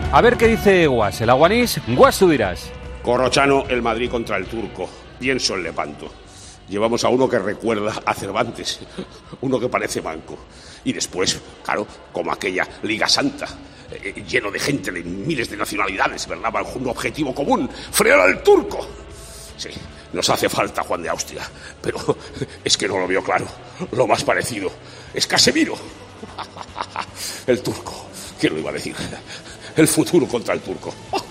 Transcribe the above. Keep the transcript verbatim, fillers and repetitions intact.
A ver qué dice Guas, el aguanís. Guas, tú dirás. Corrochano, el Madrid contra el Turco. Pienso en Lepanto. Llevamos a uno que recuerda a Cervantes, uno que parece manco. Y después, claro, como aquella Liga Santa, eh, lleno de gente de miles de nacionalidades, ¿verdad? Bajo un objetivo común, frenar al Turco. Sí, nos hace falta Juan de Austria, pero es que no lo veo claro. Lo más parecido es Casemiro. El Turco, ¿quién lo iba a decir? El futuro contra el Turco.